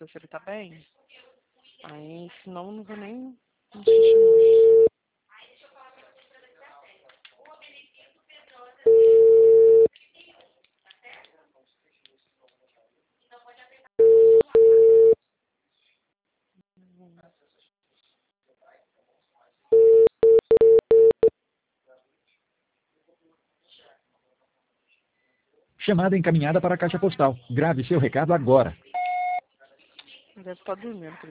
saber se ele tá bem. Aí, senão, não vou nem insistir muito. Chamada encaminhada para a caixa postal. Grave seu recado agora. Deve estar dormindo.